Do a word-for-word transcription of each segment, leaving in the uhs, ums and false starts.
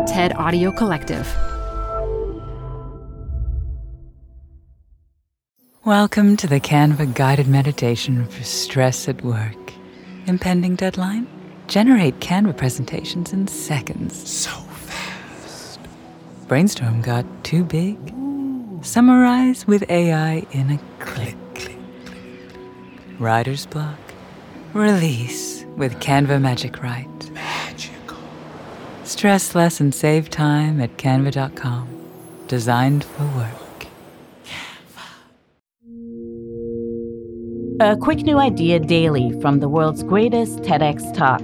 TED Audio Collective. Welcome to the Canva guided meditation for stress at work. Impending deadline? Generate Canva presentations in seconds. So fast. Brainstorm got too big? Ooh. Summarize with A I in a click. click, click. Writer's block? Release with Canva Magic Write. Magical. Stress less and save time at canva dot com. Designed for work. A quick new idea daily from the world's greatest TEDx talks.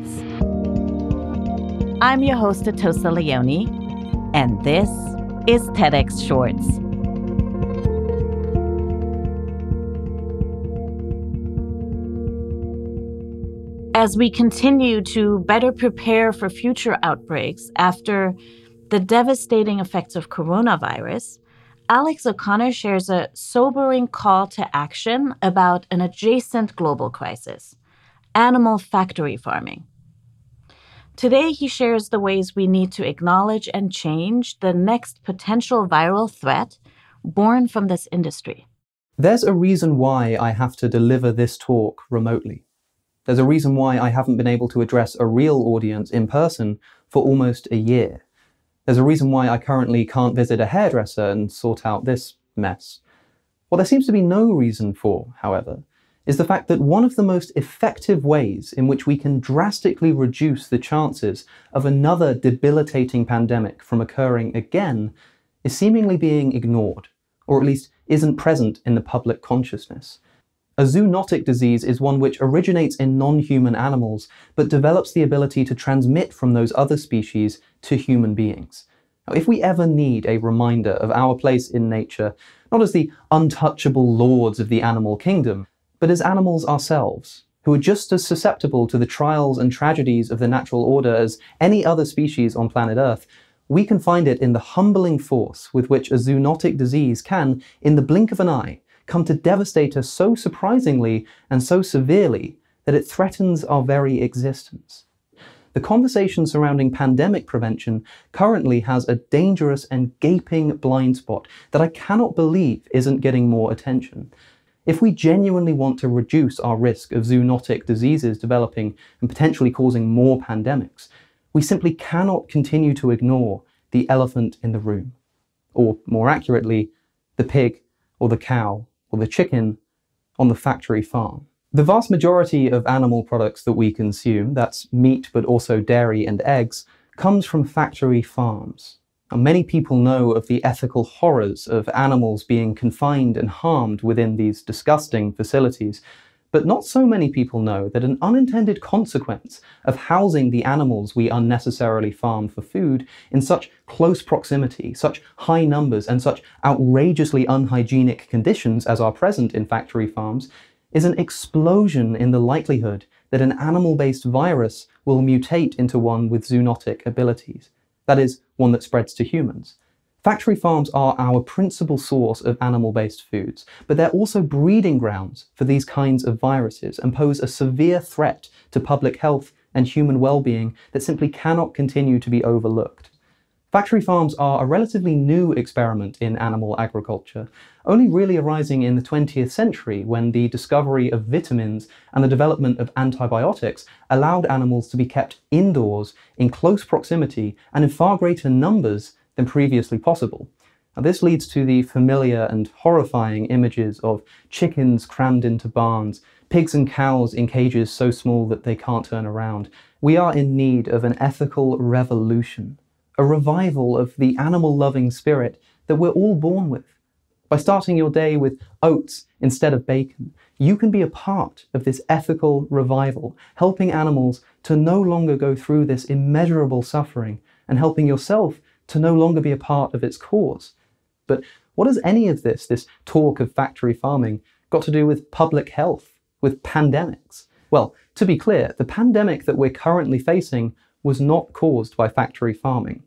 I'm your host, Atosa Leone, and this is TEDx Shorts. As we continue to better prepare for future outbreaks after the devastating effects of coronavirus, Alex O'Connor shares a sobering call to action about an adjacent global crisis, animal factory farming. Today, he shares the ways we need to acknowledge and change the next potential viral threat born from this industry. There's a reason why I have to deliver this talk remotely. There's a reason why I haven't been able to address a real audience in person for almost a year. There's a reason why I currently can't visit a hairdresser and sort out this mess. What there seems to be no reason for, however, is the fact that one of the most effective ways in which we can drastically reduce the chances of another debilitating pandemic from occurring again is seemingly being ignored, or at least isn't present in the public consciousness. A zoonotic disease is one which originates in non-human animals, but develops the ability to transmit from those other species to human beings. Now, if we ever need a reminder of our place in nature, not as the untouchable lords of the animal kingdom, but as animals ourselves, who are just as susceptible to the trials and tragedies of the natural order as any other species on planet Earth, we can find it in the humbling force with which a zoonotic disease can, in the blink of an eye, come to devastate us so surprisingly and so severely that it threatens our very existence. The conversation surrounding pandemic prevention currently has a dangerous and gaping blind spot that I cannot believe isn't getting more attention. If we genuinely want to reduce our risk of zoonotic diseases developing and potentially causing more pandemics, we simply cannot continue to ignore the elephant in the room. Or, more accurately, the pig or the cow or the chicken on the factory farm. The vast majority of animal products that we consume, that's meat but also dairy and eggs, comes from factory farms. Now, many people know of the ethical horrors of animals being confined and harmed within these disgusting facilities, but not so many people know that an unintended consequence of housing the animals we unnecessarily farm for food in such close proximity, such high numbers, and such outrageously unhygienic conditions as are present in factory farms is an explosion in the likelihood that an animal-based virus will mutate into one with zoonotic abilities. That is, one that spreads to humans. Factory farms are our principal source of animal-based foods, but they're also breeding grounds for these kinds of viruses and pose a severe threat to public health and human well-being that simply cannot continue to be overlooked. Factory farms are a relatively new experiment in animal agriculture, only really arising in the twentieth century when the discovery of vitamins and the development of antibiotics allowed animals to be kept indoors in close proximity and in far greater numbers than previously possible. Now, this leads to the familiar and horrifying images of chickens crammed into barns, pigs and cows in cages so small that they can't turn around. We are in need of an ethical revolution, a revival of the animal-loving spirit that we're all born with. By starting your day with oats instead of bacon, you can be a part of this ethical revival, helping animals to no longer go through this immeasurable suffering and helping yourself to no longer be a part of its cause. But what has any of this, this talk of factory farming, got to do with public health, with pandemics? Well, to be clear, the pandemic that we're currently facing was not caused by factory farming.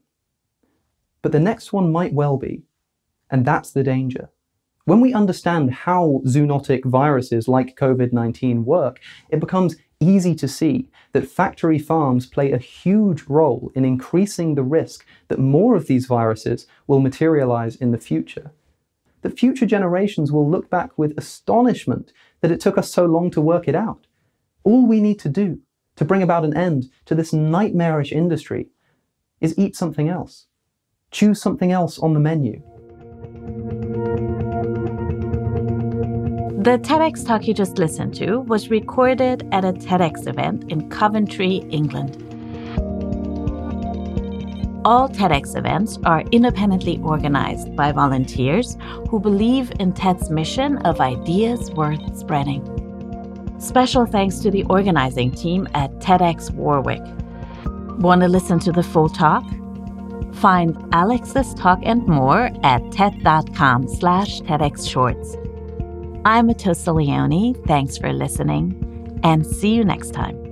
But the next one might well be, and that's the danger. When we understand how zoonotic viruses like COVID nineteen work, it becomes easy to see that factory farms play a huge role in increasing the risk that more of these viruses will materialize in the future. That future generations will look back with astonishment that it took us so long to work it out. All we need to do to bring about an end to this nightmarish industry is eat something else. Choose something else on the menu. The TEDx talk you just listened to was recorded at a TEDx event in Coventry, England. All TEDx events are independently organized by volunteers who believe in TED's mission of ideas worth spreading. Special thanks to the organizing team at TEDx Warwick. Want to listen to the full talk? Find Alex's talk and more at ted.com slash TEDx Shorts. I'm Atossa Leone. Thanks for listening, and see you next time.